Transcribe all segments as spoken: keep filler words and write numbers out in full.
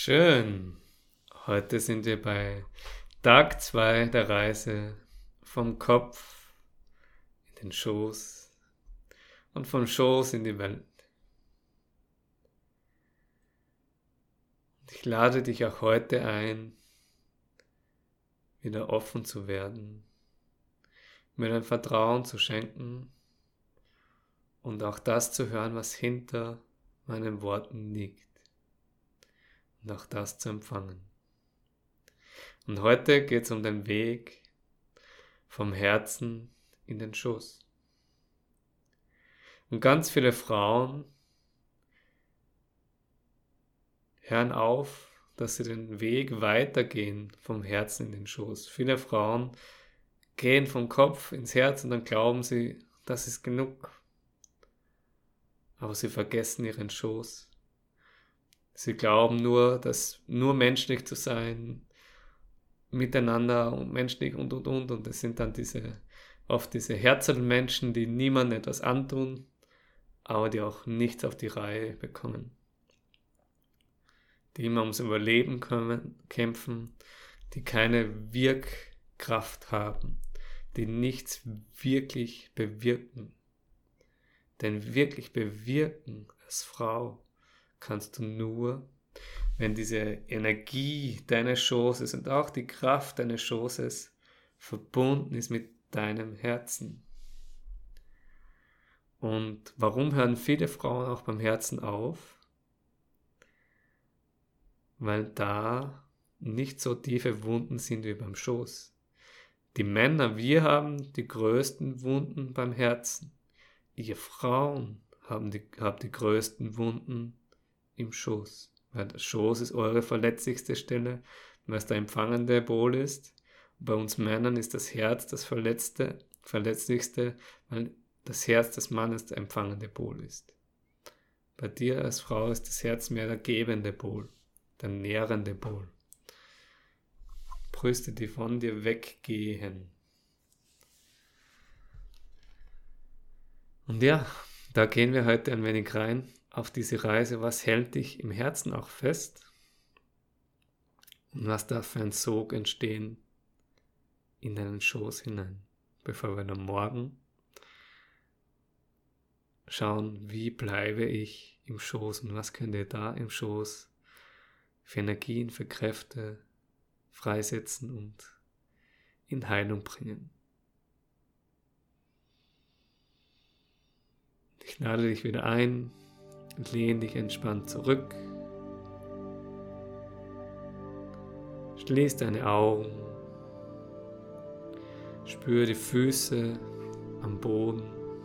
Schön. Heute sind wir bei Tag zwei der Reise vom Kopf in den Schoß und vom Schoß in die Welt. Und ich lade dich auch heute ein, wieder offen zu werden, mir dein Vertrauen zu schenken und auch das zu hören, was hinter meinen Worten liegt. Und auch das zu empfangen. Und heute geht es um den Weg vom Herzen in den Schoß. Und ganz viele Frauen hören auf, dass sie den Weg weitergehen vom Herzen in den Schoß. Viele Frauen gehen vom Kopf ins Herz und dann glauben sie, das ist genug. Aber sie vergessen ihren Schoß. Sie glauben nur, dass nur menschlich zu sein, miteinander und menschlich und und und. Und es sind dann diese, oft diese Herzensmenschen, die niemandem etwas antun, aber die auch nichts auf die Reihe bekommen. Die immer ums Überleben können, kämpfen, die keine Wirkkraft haben, die nichts wirklich bewirken. Denn wirklich bewirken als Frau kannst du nur, wenn diese Energie deines Schoßes und auch die Kraft deines Schoßes verbunden ist mit deinem Herzen. Und warum hören viele Frauen auch beim Herzen auf? Weil da nicht so tiefe Wunden sind wie beim Schoß. Die Männer, wir haben die größten Wunden beim Herzen. Ihr Frauen haben die, habt die größten Wunden im Schoß. Weil der Schoß ist eure verletzlichste Stelle, weil es der empfangende Pol ist. Und bei uns Männern ist das Herz das verletzte, verletzlichste, weil das Herz des Mannes der empfangende Pol ist. Bei dir als Frau ist das Herz mehr der gebende Pol, der nährende Pol. Brüste, die von dir weggehen. Und ja, da gehen wir heute ein wenig rein auf diese Reise. Was hält dich im Herzen auch fest? Und was darf für ein Sog entstehen in deinen Schoß hinein? Bevor wir dann morgen schauen, wie bleibe ich im Schoß und was könnt ihr da im Schoß für Energien, für Kräfte freisetzen und in Heilung bringen. Ich lade dich wieder ein, lehne dich entspannt zurück, schließ deine Augen, spüre die Füße am Boden,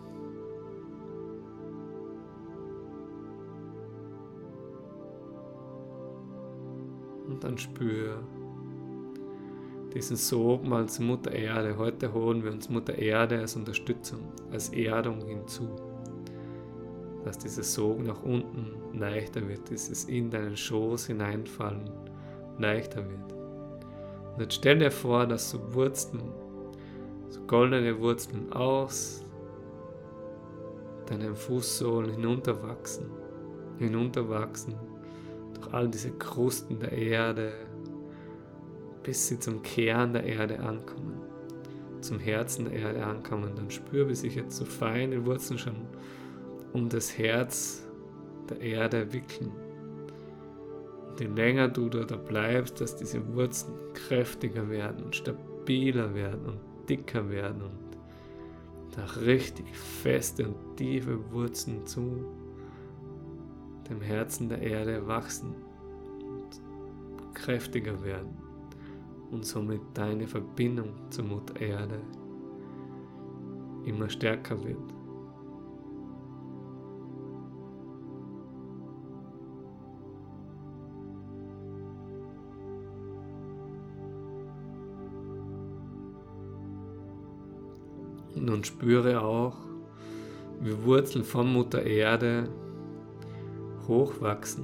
und dann spüre diesen Sog mal zur Mutter Erde. Heute holen wir uns Mutter Erde als Unterstützung, als Erdung hinzu. Dass dieser Sog nach unten leichter wird, dieses in deinen Schoß hineinfallen leichter wird. Und jetzt stell dir vor, dass so Wurzeln, so goldene Wurzeln aus deinen Fußsohlen hinunterwachsen, hinunterwachsen durch all diese Krusten der Erde, bis sie zum Kern der Erde ankommen, zum Herzen der Erde ankommen. Dann spür, wie sich jetzt so feine Wurzeln schon um das Herz der Erde wickeln. Und je länger du da, da bleibst, dass diese Wurzeln kräftiger werden und stabiler werden und dicker werden und da richtig feste und tiefe Wurzeln zu dem Herzen der Erde wachsen und kräftiger werden und somit deine Verbindung zur Mutter Erde immer stärker wird. Und nun spüre auch, wie Wurzeln von Mutter Erde hochwachsen,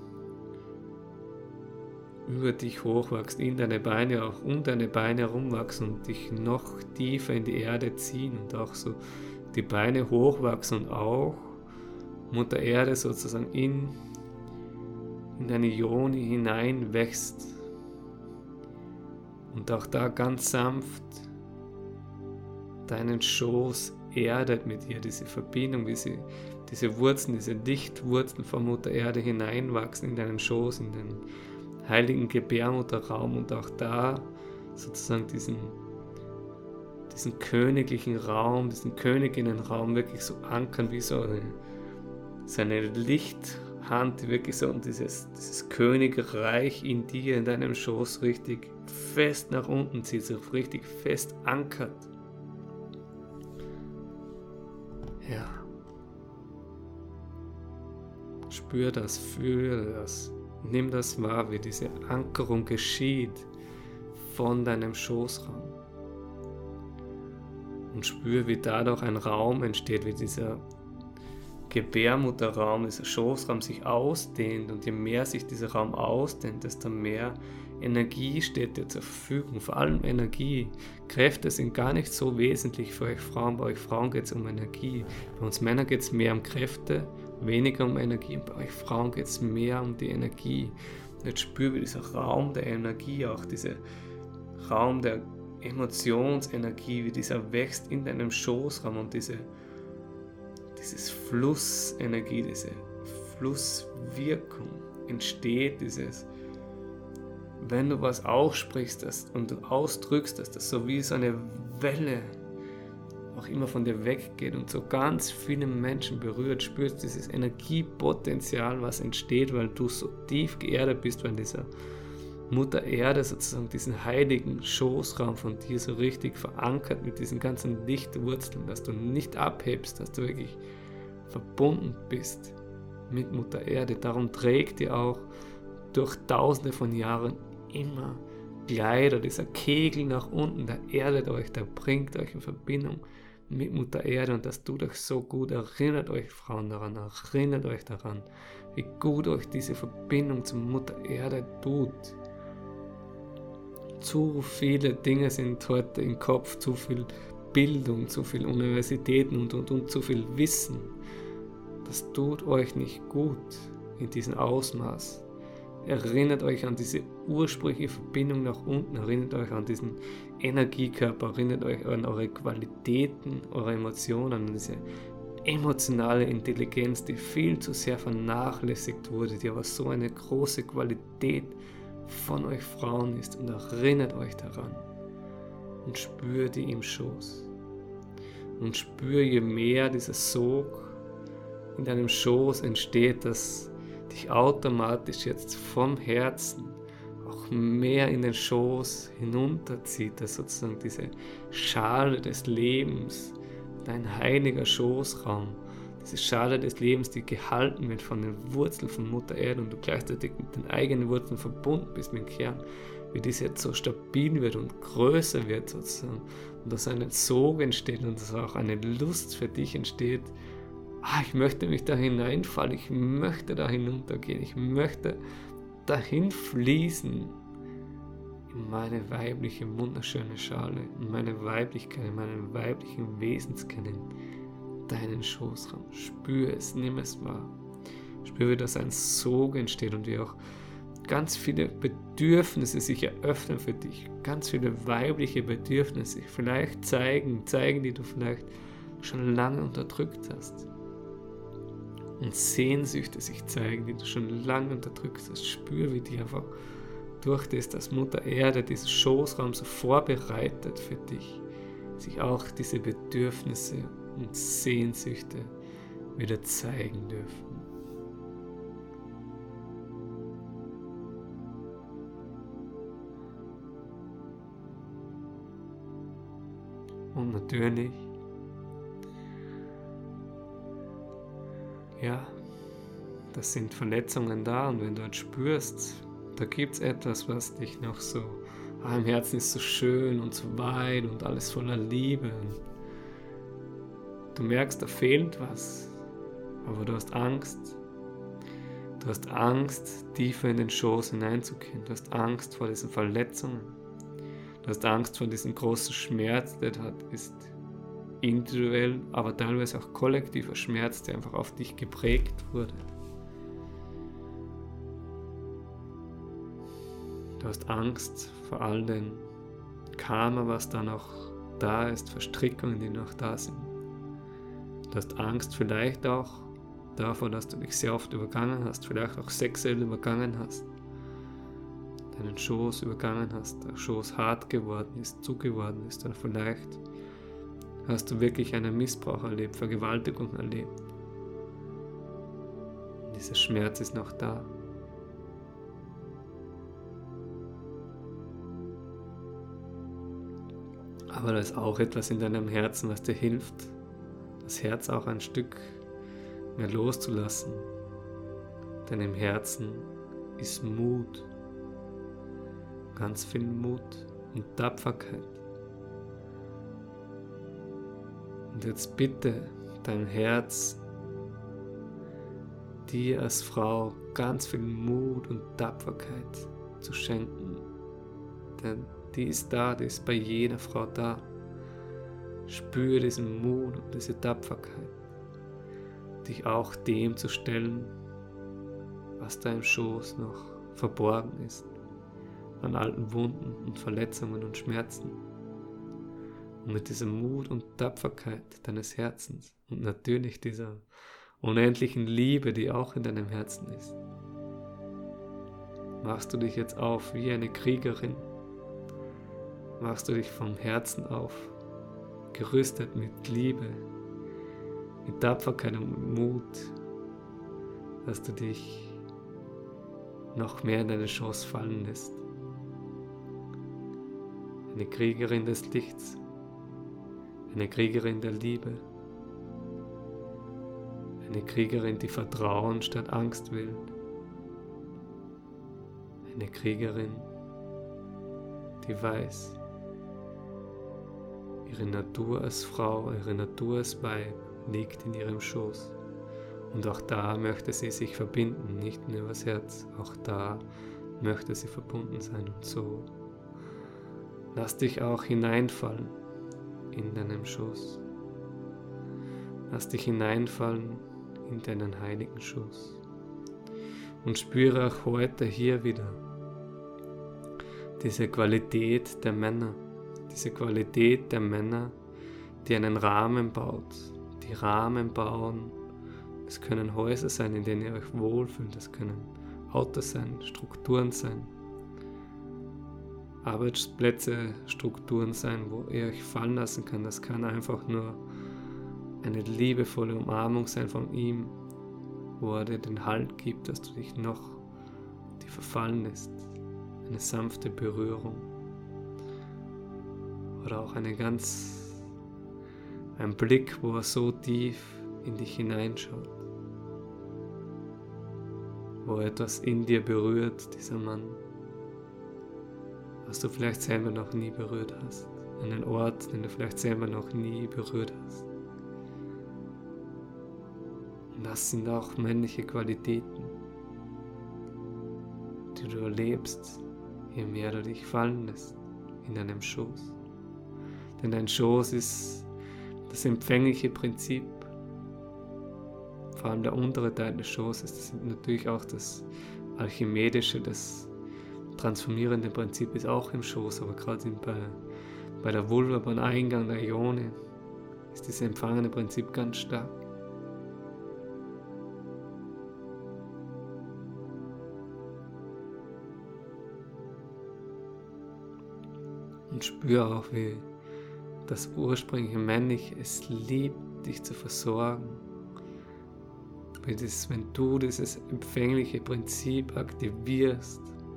über dich hochwachsen, in deine Beine, auch um deine Beine herumwachsen und dich noch tiefer in die Erde ziehen und auch so die Beine hochwachsen und auch Mutter Erde sozusagen in, in deine Yoni hinein wächst und auch da ganz sanft deinen Schoß erdet mit ihr, diese Verbindung, wie sie, diese Wurzeln, diese Lichtwurzeln von Mutter Erde hineinwachsen in deinen Schoß, in den heiligen Gebärmutterraum und auch da sozusagen diesen, diesen königlichen Raum, diesen Königinnenraum wirklich so ankern, wie so eine, so eine Lichthand, die wirklich so dieses, dieses Königreich in dir, in deinem Schoß richtig fest nach unten zieht, so richtig fest ankert. Ja. Spür das, fühle das, nimm das wahr, wie diese Ankerung geschieht von deinem Schoßraum. Und spür, wie dadurch ein Raum entsteht, wie dieser Gebärmutterraum, dieser Schoßraum sich ausdehnt. Und je mehr sich dieser Raum ausdehnt, desto mehr Energie steht dir zur Verfügung, vor allem Energie. Kräfte sind gar nicht so wesentlich für euch Frauen. Bei euch Frauen geht es um Energie. Bei uns Männern geht es mehr um Kräfte, weniger um Energie. Und bei euch Frauen geht es mehr um die Energie. Und jetzt spür, wie dieser Raum der Energie, auch dieser Raum der Emotionsenergie, wie dieser wächst in deinem Schoßraum und diese, dieses Flussenergie, diese Flusswirkung entsteht, dieses wenn du was aussprichst das, und du ausdrückst, dass das so wie so eine Welle auch immer von dir weggeht und so ganz viele Menschen berührt, spürst dieses Energiepotenzial, was entsteht, weil du so tief geerdet bist, weil dieser Mutter Erde sozusagen diesen heiligen Schoßraum von dir so richtig verankert mit diesen ganzen Lichtwurzeln, dass du nicht abhebst, dass du wirklich verbunden bist mit Mutter Erde. Darum trägt ihr auch durch tausende von Jahren immer Kleider, dieser Kegel nach unten, der erdet euch, der bringt euch in Verbindung mit Mutter Erde und das tut euch so gut. Erinnert euch Frauen daran, erinnert euch daran, wie gut euch diese Verbindung zur Mutter Erde tut. Zu viele Dinge sind heute im Kopf, zu viel Bildung, zu viele Universitäten und, und, und zu viel Wissen. Das tut euch nicht gut in diesem Ausmaß. Erinnert euch an diese ursprüngliche Verbindung nach unten, erinnert euch an diesen Energiekörper, erinnert euch an eure Qualitäten, eure Emotionen, an diese emotionale Intelligenz, die viel zu sehr vernachlässigt wurde, die aber so eine große Qualität von euch Frauen ist, und erinnert euch daran und spürt die im Schoß und spürt, je mehr dieser Sog in deinem Schoß entsteht, dass dich automatisch jetzt vom Herzen auch mehr in den Schoß hinunterzieht, dass sozusagen diese Schale des Lebens, dein heiliger Schoßraum, diese Schale des Lebens, die gehalten wird von den Wurzeln von Mutter Erde und du gleichzeitig mit den eigenen Wurzeln verbunden bist mit dem Kern, wie das jetzt so stabil wird und größer wird sozusagen und dass ein Sog entsteht und dass auch eine Lust für dich entsteht. Ah, ich möchte mich da hineinfallen, ich möchte da hinuntergehen, ich möchte dahin fließen in meine weibliche, wunderschöne Schale, in meine Weiblichkeit, in meinen weiblichen Wesenskern, in deinen Schoßraum. Spür es, nimm es wahr. Spür, wie das ein Sog entsteht und wie auch ganz viele Bedürfnisse sich eröffnen für dich, ganz viele weibliche Bedürfnisse sich vielleicht zeigen, zeigen, die du vielleicht schon lange unterdrückt hast. Und Sehnsüchte sich zeigen, die du schon lange unterdrückt hast. Spür, wie die einfach durch das, dass Mutter Erde diesen Schoßraum so vorbereitet für dich, sich auch diese Bedürfnisse und Sehnsüchte wieder zeigen dürfen. Und natürlich, ja, das sind Verletzungen da und wenn du jetzt spürst, da gibt es etwas, was dich noch so, ah, im Herzen ist so schön und so weit und alles voller Liebe. Und du merkst, da fehlt was, aber du hast Angst. Du hast Angst, tiefer in den Schoß hineinzugehen. Du hast Angst vor diesen Verletzungen. Du hast Angst vor diesem großen Schmerz, der da ist. Individuell, aber teilweise auch kollektiver Schmerz, der einfach auf dich geprägt wurde. Du hast Angst vor all dem Karma, was da noch da ist, Verstrickungen, die noch da sind. Du hast Angst vielleicht auch davor, dass du dich sehr oft übergangen hast, vielleicht auch sexuell übergangen hast, deinen Schoß übergangen hast, der Schoß hart geworden ist, zu geworden ist, oder vielleicht hast du wirklich einen Missbrauch erlebt, Vergewaltigung erlebt. Und dieser Schmerz ist noch da. Aber da ist auch etwas in deinem Herzen, was dir hilft, das Herz auch ein Stück mehr loszulassen. Denn im Herzen ist Mut, ganz viel Mut und Tapferkeit. Und jetzt bitte dein Herz, dir als Frau ganz viel Mut und Tapferkeit zu schenken. Denn die ist da, die ist bei jeder Frau da. Spüre diesen Mut und diese Tapferkeit, dich auch dem zu stellen, was da im Schoß noch verborgen ist, an alten Wunden und Verletzungen und Schmerzen. Und mit diesem Mut und Tapferkeit deines Herzens und natürlich dieser unendlichen Liebe, die auch in deinem Herzen ist, machst du dich jetzt auf wie eine Kriegerin, machst du dich vom Herzen auf, gerüstet mit Liebe, mit Tapferkeit und Mut, dass du dich noch mehr in deinen Schoß fallen lässt. Eine Kriegerin des Lichts, eine Kriegerin der Liebe, eine Kriegerin, die Vertrauen statt Angst will, eine Kriegerin, die weiß, ihre Natur als Frau, ihre Natur als Weib liegt in ihrem Schoß. Und auch da möchte sie sich verbinden, nicht nur übers Herz, auch da möchte sie verbunden sein. Und so lass dich auch hineinfallen in deinem Schoß. Lass dich hineinfallen in deinen heiligen Schoß. Und spüre auch heute hier wieder diese Qualität der Männer, diese Qualität der Männer, die einen Rahmen baut, die Rahmen bauen. Es können Häuser sein, in denen ihr euch wohlfühlt, es können Autos sein, Strukturen sein, Arbeitsplätze, Strukturen sein, wo ihr euch fallen lassen könnt. Das kann einfach nur eine liebevolle Umarmung sein von ihm, wo er dir den Halt gibt, dass du dich noch tiefer fallen lässt. Eine sanfte Berührung. Oder auch eine ganz, ein Blick, wo er so tief in dich hineinschaut. Wo etwas in dir berührt, dieser Mann, was du vielleicht selber noch nie berührt hast. Einen Ort, den du vielleicht selber noch nie berührt hast. Und das sind auch männliche Qualitäten, die du erlebst, je mehr du dich fallen lässt in deinem Schoß. Denn dein Schoß ist das empfängliche Prinzip. Vor allem der untere Teil des Schoßes, das ist natürlich auch das alchemedische, das transformierende Prinzip ist auch im Schoß, aber gerade bei, bei der Vulva, beim Eingang der Ione, ist dieses empfangende Prinzip ganz stark. Und spüre auch, wie das ursprüngliche Männliche es liebt, dich zu versorgen. Wie das, wenn du dieses empfängliche Prinzip aktivierst,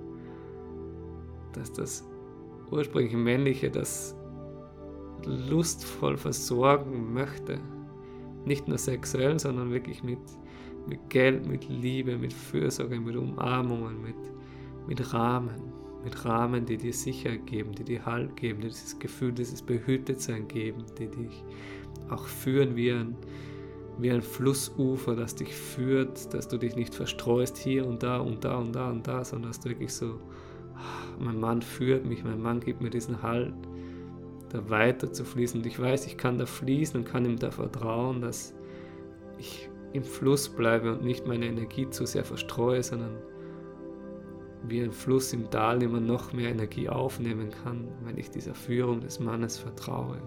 dass das ursprüngliche Männliche das lustvoll versorgen möchte. Nicht nur sexuell, sondern wirklich mit, mit Geld, mit Liebe, mit Fürsorge, mit Umarmungen, mit, mit Rahmen. Mit Rahmen, die dir Sicherheit geben, die dir Halt geben, die dieses Gefühl, dieses Behütetsein geben, die dich auch führen wie ein, wie ein Flussufer, das dich führt, dass du dich nicht verstreust hier und da und da und da und da, sondern dass du wirklich so, mein Mann führt mich, mein Mann gibt mir diesen Halt, da weiter zu fließen. Und ich weiß, ich kann da fließen und kann ihm da vertrauen, dass ich im Fluss bleibe und nicht meine Energie zu sehr verstreue, sondern wie ein Fluss im Tal immer noch mehr Energie aufnehmen kann, wenn ich dieser Führung des Mannes vertraue.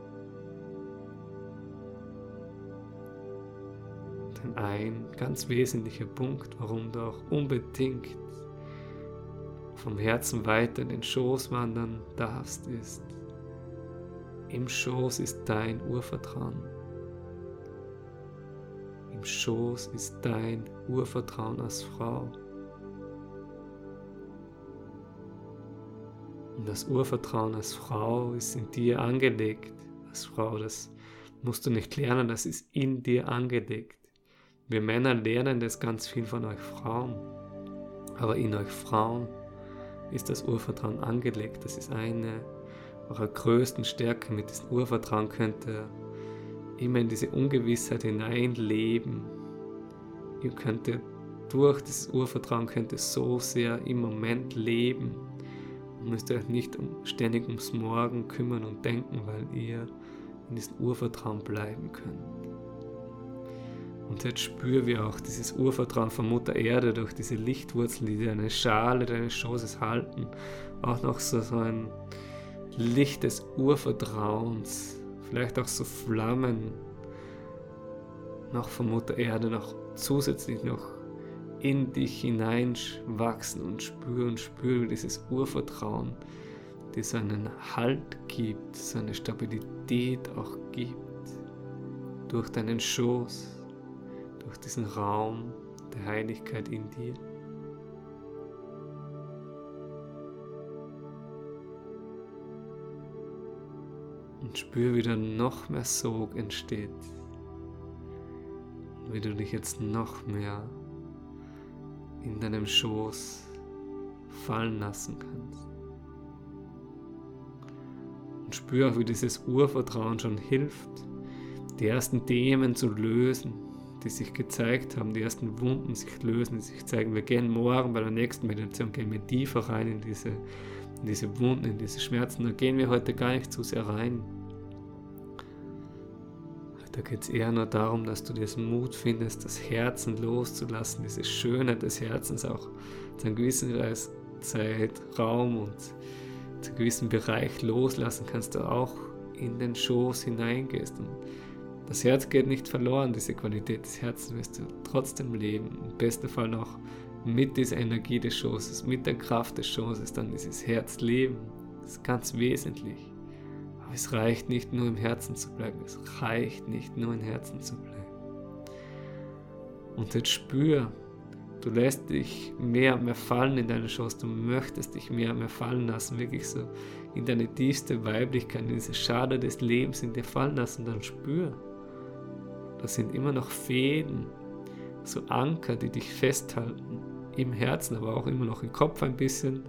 Denn ein ganz wesentlicher Punkt, warum du auch unbedingt vom Herzen weiter in den Schoß wandern darfst, ist, im Schoß ist dein Urvertrauen. Im Schoß ist dein Urvertrauen als Frau. Und das Urvertrauen als Frau ist in dir angelegt. Als Frau, das musst du nicht lernen, das ist in dir angelegt. Wir Männer lernen das ganz viel von euch Frauen. Aber in euch Frauen ist das Urvertrauen angelegt. Das ist eine eurer größten Stärken. Mit diesem Urvertrauen könnt ihr immer in diese Ungewissheit hineinleben. Ihr könnt ihr, durch dieses Urvertrauen könnt ihr so sehr im Moment leben. Ihr müsst euch nicht um, ständig ums Morgen kümmern und denken, weil ihr in diesem Urvertrauen bleiben könnt. Und jetzt spüren wir auch dieses Urvertrauen von Mutter Erde durch diese Lichtwurzeln, die deine Schale deines Schoßes halten. Auch noch so, so ein Licht des Urvertrauens, vielleicht auch so Flammen noch von Mutter Erde noch zusätzlich noch in dich hineinwachsen und spüren und spüren dieses Urvertrauen, die so einen Halt gibt, so eine Stabilität auch gibt durch deinen Schoß, durch diesen Raum der Heiligkeit in dir. Und spür, wie da noch mehr Sog entsteht. Und wie du dich jetzt noch mehr in deinem Schoß fallen lassen kannst. Und spür auch, wie dieses Urvertrauen schon hilft, die ersten Themen zu lösen, die sich gezeigt haben, die ersten Wunden sich lösen, die sich zeigen. Wir gehen morgen bei der nächsten Meditation, gehen wir tiefer rein in diese, in diese Wunden, in diese Schmerzen. Da gehen wir heute gar nicht zu sehr rein. Da geht es eher nur darum, dass du diesen Mut findest, das Herzen loszulassen, diese Schönheit des Herzens auch zu einem gewissen Zeitraum und zu einem gewissen Bereich loslassen kannst, du auch in den Schoß hineingehst. Und das Herz geht nicht verloren, diese Qualität des Herzens wirst du trotzdem leben. Im besten Fall noch mit dieser Energie des Schoßes, mit der Kraft des Schoßes, dann dieses Herz leben. Das ist ganz wesentlich. Aber es reicht nicht nur im Herzen zu bleiben, es reicht nicht nur im Herzen zu bleiben. Und jetzt spür, du lässt dich mehr und mehr fallen in deinen Schoß, du möchtest dich mehr und mehr fallen lassen, wirklich so in deine tiefste Weiblichkeit, in diese Schale des Lebens in dir fallen lassen, dann spür, das sind immer noch Fäden, so Anker, die dich festhalten, im Herzen, aber auch immer noch im Kopf ein bisschen.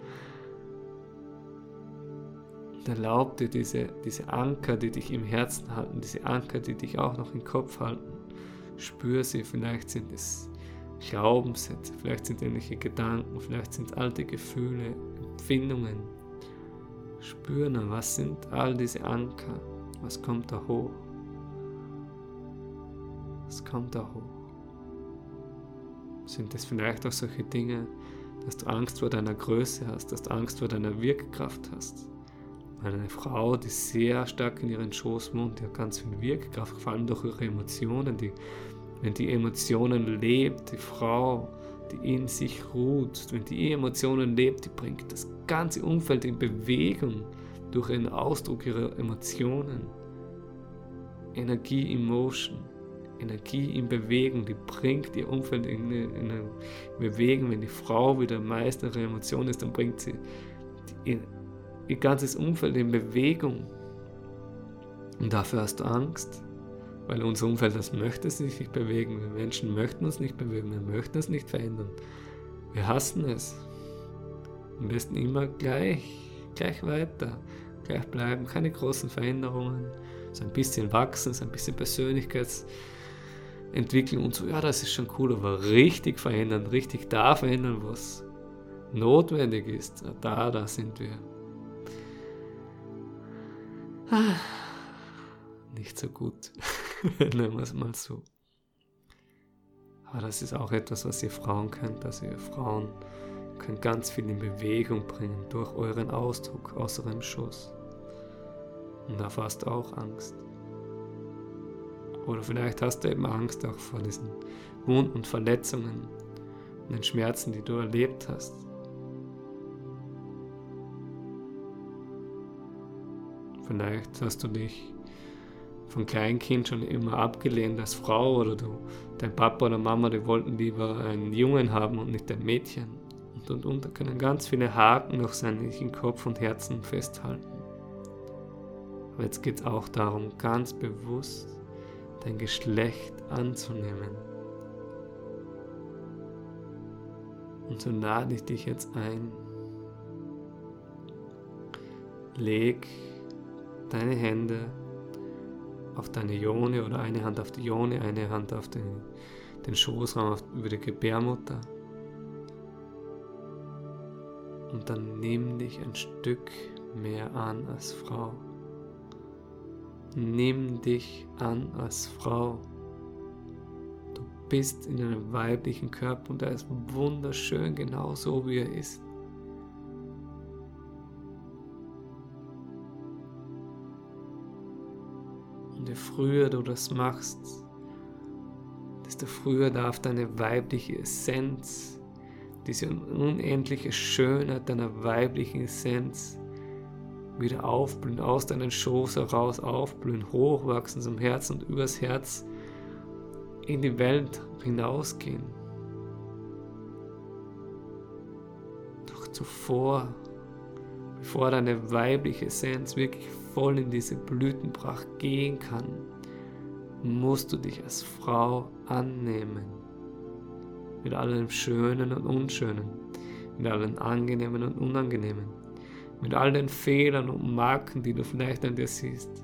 Und erlaub dir diese, diese Anker, die dich im Herzen halten, diese Anker, die dich auch noch im Kopf halten. Spür sie, vielleicht sind es Glaubenssätze, vielleicht sind ähnliche Gedanken, vielleicht sind es alte Gefühle, Empfindungen. Spür nur, was sind all diese Anker, was kommt da hoch? Was kommt da hoch? Sind es vielleicht auch solche Dinge, dass du Angst vor deiner Größe hast, dass du Angst vor deiner Wirkkraft hast? Eine Frau, die sehr stark in ihren Schoß wohnt, die hat ganz viel Wirkkraft, vor allem durch ihre Emotionen. Die, wenn die Emotionen lebt, die Frau, die in sich ruht, wenn die Emotionen lebt, die bringt das ganze Umfeld in Bewegung durch den Ausdruck ihrer Emotionen. Energie in Motion, Energie in Bewegung, die bringt ihr Umfeld in eine, in eine Bewegung. Wenn die Frau wieder Meister ihrer Emotionen ist, dann bringt sie die, ihr ganzes Umfeld in Bewegung. Und dafür hast du Angst, weil unser Umfeld das möchte sich nicht bewegen. Wir Menschen möchten uns nicht bewegen, wir möchten es nicht verändern. Wir hassen es. Am besten immer gleich, gleich weiter, gleich bleiben, keine großen Veränderungen, so ein bisschen wachsen, so ein bisschen Persönlichkeitsentwicklung und so, ja, das ist schon cool, aber richtig verändern, richtig da verändern, was notwendig ist, da, da sind wir. Ah, nicht so gut, nennen wir es mal so. Aber das ist auch etwas, was ihr Frauen könnt, also ihr Frauen könnt ganz viel in Bewegung bringen durch euren Ausdruck aus eurem Schoß. Und da hast du auch Angst. Oder vielleicht hast du eben Angst auch vor diesen Wunden und Verletzungen und den Schmerzen, die du erlebt hast. Vielleicht hast du dich von Kleinkind schon immer abgelehnt als Frau oder du, dein Papa oder Mama, die wollten lieber einen Jungen haben und nicht ein Mädchen. Und und und, da können ganz viele Haken noch sein, die dich in Kopf und Herzen festhalten. Aber jetzt geht es auch darum, ganz bewusst dein Geschlecht anzunehmen. Und so lade ich dich jetzt ein. Leg deine Hände auf deine Yoni oder eine Hand auf die Yoni, eine Hand auf den, den Schoßraum auf, über die Gebärmutter. Und dann nimm dich ein Stück mehr an als Frau. Nimm dich an als Frau. Du bist in einem weiblichen Körper und er ist wunderschön, genau so wie er ist. Und je früher du das machst, desto früher darf deine weibliche Essenz, diese unendliche Schönheit deiner weiblichen Essenz wieder aufblühen, aus deinem Schoß heraus aufblühen, hochwachsen zum Herz und übers Herz in die Welt hinausgehen. Doch zuvor, bevor deine weibliche Essenz wirklich voll in diese Blütenpracht gehen kann, musst du dich als Frau annehmen. Mit allem Schönen und Unschönen, mit allen Angenehmen und Unangenehmen, mit all den Fehlern und Marken, die du vielleicht an dir siehst.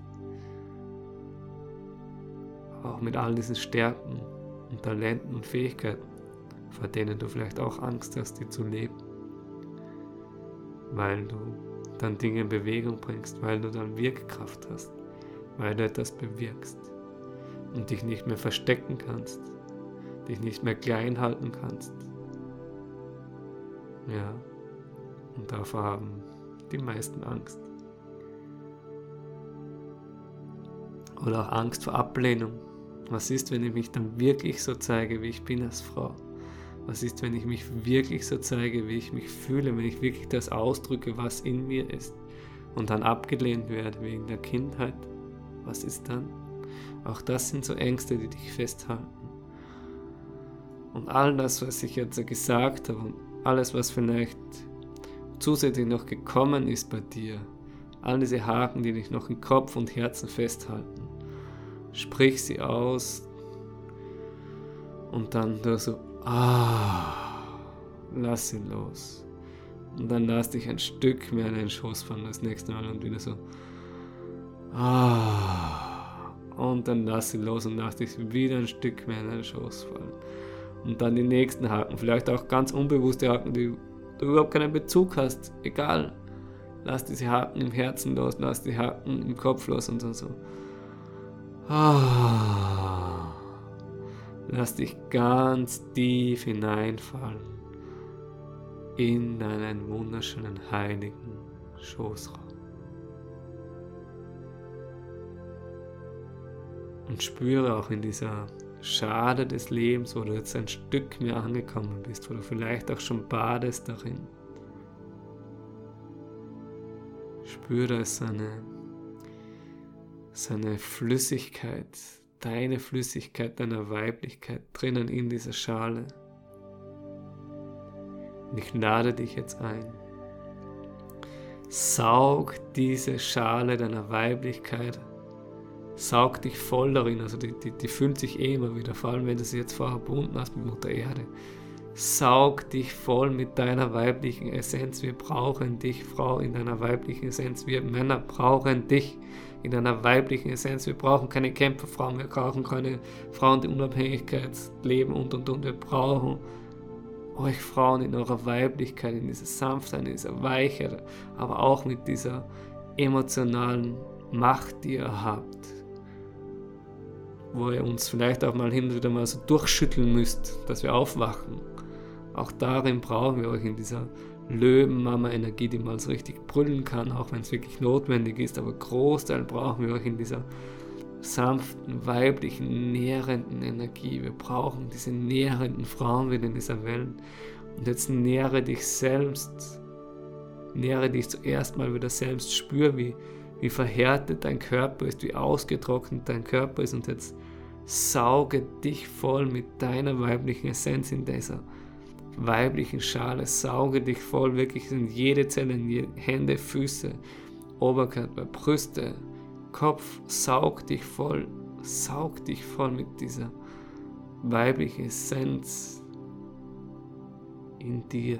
Aber auch mit all diesen Stärken und Talenten und Fähigkeiten, vor denen du vielleicht auch Angst hast, die zu leben. Weil du dann Dinge in Bewegung bringst, weil du dann Wirkkraft hast, weil du etwas bewirkst und dich nicht mehr verstecken kannst, dich nicht mehr klein halten kannst. Ja, und davor haben die meisten Angst. Oder auch Angst vor Ablehnung. Was ist, wenn ich mich dann wirklich so zeige, wie ich bin als Frau? Was ist, wenn ich mich wirklich so zeige, wie ich mich fühle, wenn ich wirklich das ausdrücke, was in mir ist und dann abgelehnt werde wegen der Kindheit? Was ist dann? Auch das sind so Ängste, die dich festhalten. Und all das, was ich jetzt gesagt habe und alles, was vielleicht zusätzlich noch gekommen ist bei dir, all diese Haken, die dich noch im Kopf und Herzen festhalten, sprich sie aus und dann du so, ah, lass sie los. Und dann lass dich ein Stück mehr in den Schoß fallen das nächste Mal und wieder so, ah, und dann lass sie los und lass dich wieder ein Stück mehr in den Schoß fallen. Und dann die nächsten Haken, vielleicht auch ganz unbewusste Haken, die du überhaupt keinen Bezug hast, egal. Lass diese Haken im Herzen los, lass die Haken im Kopf los und so. so. Ah. Lass dich ganz tief hineinfallen in deinen wunderschönen heiligen Schoßraum. Und spüre auch in dieser Schale des Lebens, wo du jetzt ein Stück mehr angekommen bist, wo du vielleicht auch schon badest darin. Spüre seine, seine Flüssigkeit, deine Flüssigkeit, deiner Weiblichkeit drinnen in dieser Schale. Und ich lade dich jetzt ein. Saug diese Schale deiner Weiblichkeit, saug dich voll darin, also die, die, die fühlt sich eh immer wieder, vor allem wenn du sie jetzt vorher verbunden hast mit Mutter Erde. Saug dich voll mit deiner weiblichen Essenz. Wir brauchen dich, Frau, in deiner weiblichen Essenz. Wir Männer brauchen dich in deiner weiblichen Essenz. Wir brauchen keine Kämpferfrauen, wir brauchen keine Frauen, die Unabhängigkeit leben und und und. Wir brauchen euch Frauen in eurer Weiblichkeit, in dieser Sanftheit, in dieser Weichheit, aber auch mit dieser emotionalen Macht, die ihr habt. Wo ihr uns vielleicht auch mal hin und wieder mal so durchschütteln müsst, dass wir aufwachen. Auch darin brauchen wir euch in dieser Löwen-Mama-Energie, die mal so richtig brüllen kann, auch wenn es wirklich notwendig ist, aber Großteil brauchen wir euch in dieser sanften, weiblichen, nährenden Energie. Wir brauchen diese nährenden Frauen wieder in dieser Welt. Und jetzt nähre dich selbst, nähre dich zuerst mal wieder selbst, spür, wie, wie verhärtet dein Körper ist, wie ausgetrocknet dein Körper ist, und jetzt sauge dich voll mit deiner weiblichen Essenz in dieser weiblichen Schale, sauge dich voll, wirklich in jede Zelle, in jede Hände, Füße, Oberkörper, Brüste, Kopf, saug dich voll, saug dich voll mit dieser weiblichen Essenz in dir.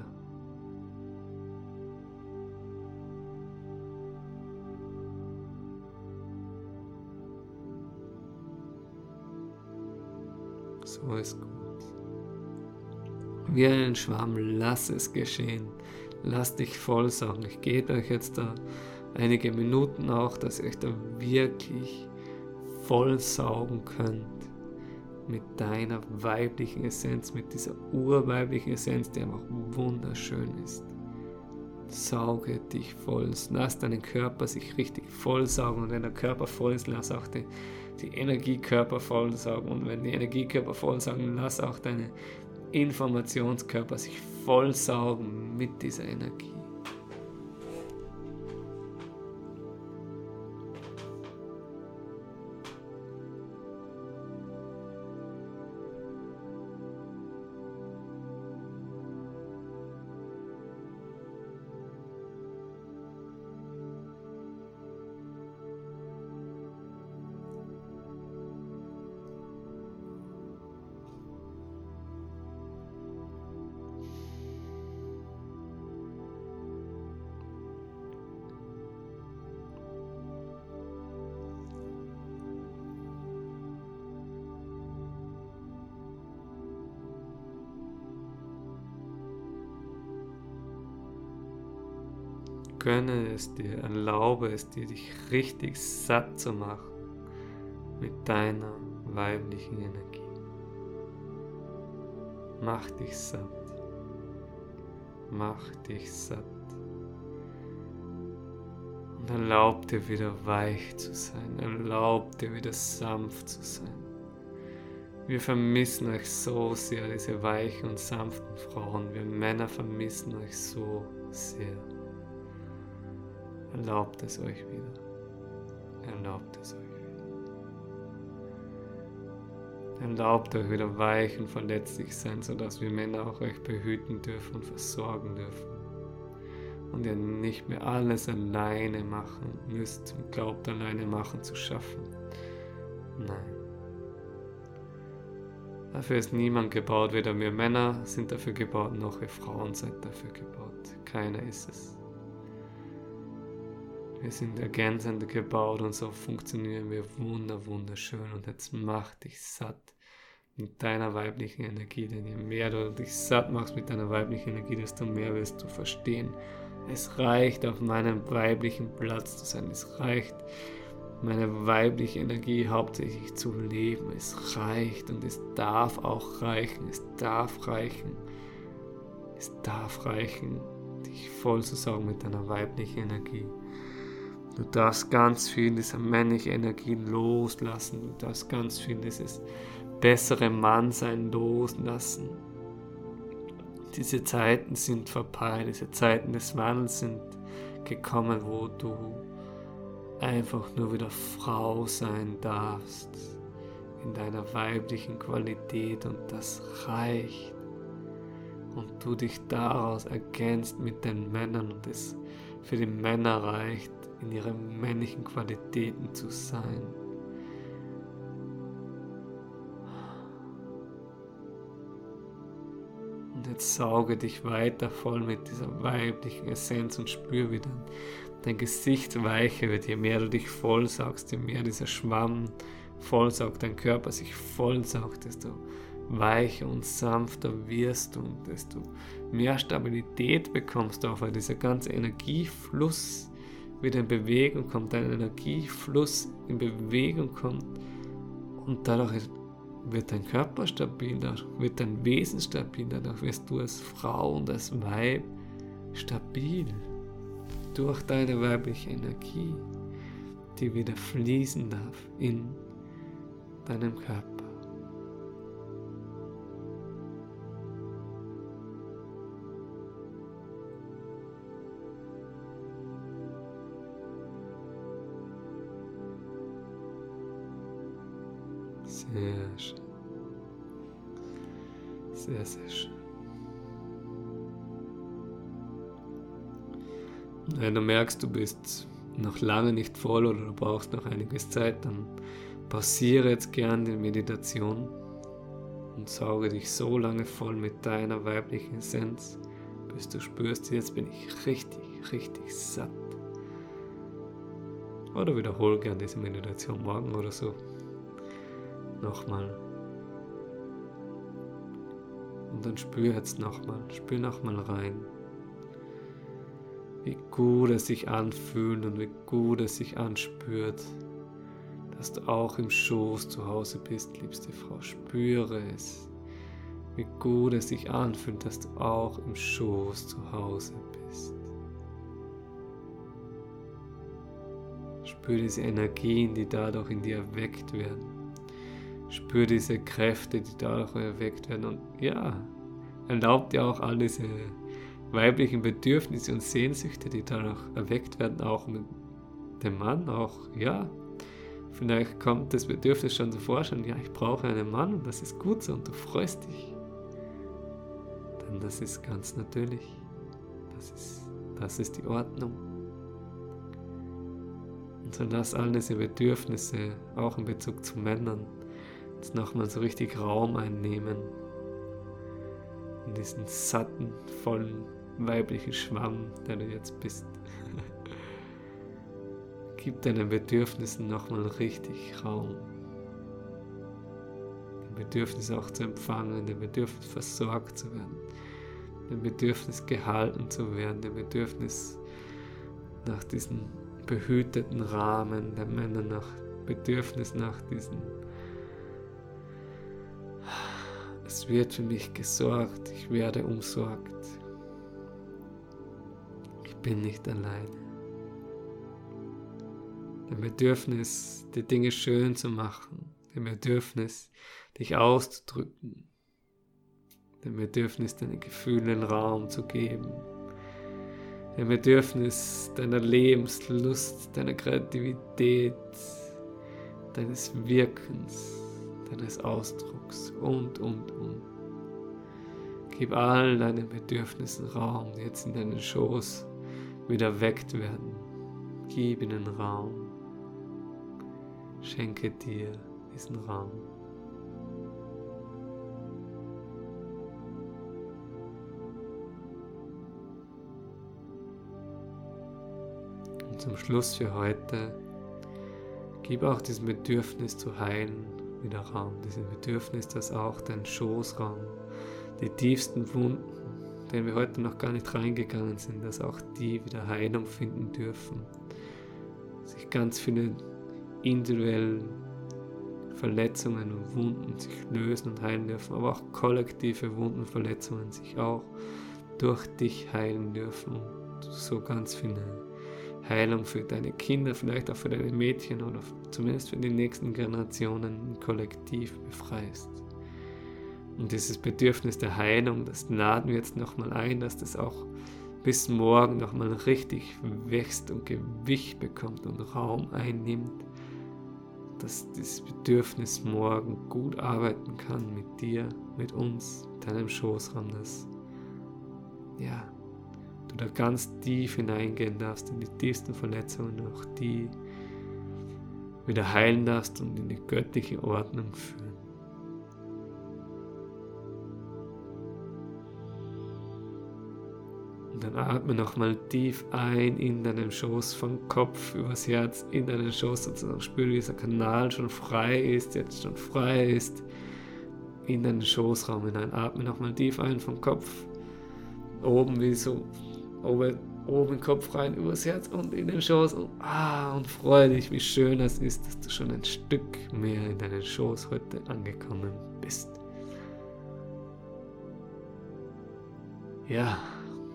So ist gut. Wie ein Schwamm, lass es geschehen. Lass dich vollsaugen. Ich gebe euch jetzt da einige Minuten auch, dass ihr euch da wirklich vollsaugen könnt mit deiner weiblichen Essenz, mit dieser urweiblichen Essenz, die einfach wunderschön ist. Sauge dich voll. Lass deinen Körper sich richtig vollsaugen, und wenn der Körper voll ist, lass auch die, die Energiekörper vollsaugen, und wenn die Energiekörper vollsaugen, lass auch deine Informationskörper sich vollsaugen mit dieser Energie. Gönne es dir, erlaube es dir, dich richtig satt zu machen mit deiner weiblichen Energie. Mach dich satt. Mach dich satt. Und erlaub dir wieder weich zu sein. Erlaub dir wieder sanft zu sein. Wir vermissen euch so sehr, diese weichen und sanften Frauen. Wir Männer vermissen euch so sehr. Erlaubt es euch wieder. Erlaubt es euch wieder. Erlaubt euch wieder weich und verletzlich sein, sodass wir Männer auch euch behüten dürfen und versorgen dürfen. Und ihr nicht mehr alles alleine machen müsst und glaubt, alleine machen zu schaffen. Nein. Dafür ist niemand gebaut, weder wir Männer sind dafür gebaut, noch ihr Frauen seid dafür gebaut. Keiner ist es. Wir sind ergänzend gebaut, und so funktionieren wir wunder, wunderschön. Und jetzt mach dich satt mit deiner weiblichen Energie, denn je mehr du dich satt machst mit deiner weiblichen Energie, desto mehr wirst du verstehen. Es reicht, auf meinem weiblichen Platz zu sein. Es reicht, meine weibliche Energie hauptsächlich zu leben. Es reicht, und es darf auch reichen. Es darf reichen. Es darf reichen, dich voll zu saugen mit deiner weiblichen Energie. Du darfst ganz viel dieser männlichen Energie loslassen. Du darfst ganz viel dieses bessere Mannsein loslassen. Diese Zeiten sind vorbei. Diese Zeiten des Wandels sind gekommen, wo du einfach nur wieder Frau sein darfst. In deiner weiblichen Qualität, und das reicht. Und du dich daraus ergänzt mit den Männern, und es für die Männer reicht, in ihren männlichen Qualitäten zu sein. Und jetzt sauge dich weiter voll mit dieser weiblichen Essenz und spür, wie dein, dein Gesicht weicher wird. Je mehr du dich vollsaugst, je mehr dieser Schwamm vollsaugt, dein Körper sich vollsaugt, desto weicher und sanfter wirst du, und desto mehr Stabilität bekommst du, auch weil dieser ganze Energiefluss wieder in Bewegung kommt, dein Energiefluss in Bewegung kommt, und dadurch wird dein Körper stabil, dadurch wird dein Wesen stabil, dadurch wirst du als Frau und als Weib stabil durch deine weibliche Energie, die wieder fließen darf in deinem Körper. Sehr schön. Sehr, sehr schön. Und wenn du merkst, du bist noch lange nicht voll oder du brauchst noch einiges Zeit, dann pausiere jetzt gern die Meditation und sauge dich so lange voll mit deiner weiblichen Essenz, bis du spürst, jetzt bin ich richtig, richtig satt. Oder wiederhole gern diese Meditation morgen oder so. Nochmal. Und dann spür jetzt nochmal, spür nochmal rein, wie gut es sich anfühlt und wie gut es sich anspürt, dass du auch im Schoß zu Hause bist, liebste Frau. Spüre es, wie gut es sich anfühlt, dass du auch im Schoß zu Hause bist. Spür diese Energien, die dadurch in dir erweckt werden. Spür diese Kräfte, die dadurch erweckt werden. Und ja, erlaub dir auch all diese weiblichen Bedürfnisse und Sehnsüchte, die dadurch erweckt werden, auch mit dem Mann. Auch, ja, vielleicht kommt das Bedürfnis schon zum Vorschein, ja, ich brauche einen Mann und das ist gut so und du freust dich. Denn das ist ganz natürlich. Das ist, das ist die Ordnung. Und so lass all diese Bedürfnisse, auch in Bezug zu Männern, jetzt nochmal so richtig Raum einnehmen. In diesen satten, vollen, weiblichen Schwamm, der du jetzt bist. Gib deinen Bedürfnissen nochmal richtig Raum. Den Bedürfnis auch zu empfangen, den Bedürfnis versorgt zu werden, den Bedürfnis gehalten zu werden, den Bedürfnis nach diesem behüteten Rahmen der Männer, nach Bedürfnis nach diesen es wird für mich gesorgt, ich werde umsorgt. Ich bin nicht alleine. Dem Bedürfnis, die Dinge schön zu machen, dem Bedürfnis, dich auszudrücken, dem Bedürfnis, deinen Gefühlen Raum zu geben, dem Bedürfnis deiner Lebenslust, deiner Kreativität, deines Wirkens, deines Ausdrucks und, und, und. Gib all deinen Bedürfnissen Raum, die jetzt in deinen Schoß wieder erweckt werden. Gib ihnen Raum. Schenke dir diesen Raum. Und zum Schluss für heute, gib auch diesem Bedürfnis zu heilen wieder Raum, diesem Bedürfnis, dass auch dein Schoßraum, die tiefsten Wunden, denen wir heute noch gar nicht reingegangen sind, dass auch die wieder Heilung finden dürfen, sich ganz viele individuelle Verletzungen und Wunden sich lösen und heilen dürfen, aber auch kollektive Wunden und Verletzungen sich auch durch dich heilen dürfen und so ganz viele Heilung für deine Kinder, vielleicht auch für deine Mädchen oder zumindest für die nächsten Generationen kollektiv befreist. Und dieses Bedürfnis der Heilung, das laden wir jetzt nochmal ein, dass das auch bis morgen nochmal richtig wächst und Gewicht bekommt und Raum einnimmt, dass dieses Bedürfnis morgen gut arbeiten kann mit dir, mit uns, mit deinem Schoßraum, dass ja, du da ganz tief hineingehen darfst in die tiefsten Verletzungen, auch die wieder heilen darfst und in die göttliche Ordnung führen. Und dann atme nochmal tief ein in deinen Schoß, vom Kopf übers Herz in deinen Schoß, sozusagen spüre, wie dieser Kanal schon frei ist, jetzt schon frei ist, in deinen Schoßraum hinein. Atme nochmal tief ein vom Kopf, oben wie so, oben oben in den Kopf rein, übers Herz und in den Schoß und, ah, und freue dich, wie schön es ist, dass du schon ein Stück mehr in deinen Schoß heute angekommen bist. Ja,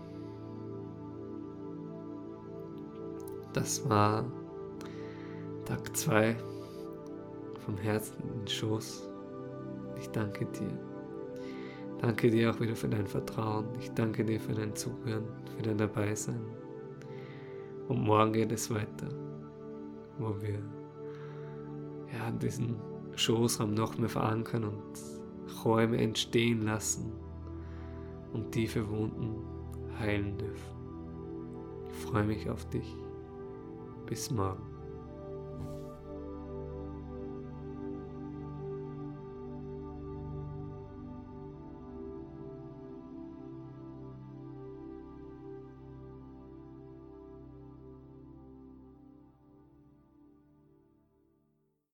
das war Tag zwei vom Herzen in den Schoß. Ich danke dir. Danke dir auch wieder für dein Vertrauen. Ich danke dir für dein Zuhören, für dein Dabeisein. Und morgen geht es weiter, wo wir ja, diesen Schoßraum noch mehr verankern und Räume entstehen lassen und tiefe Wunden heilen dürfen. Ich freue mich auf dich. Bis morgen.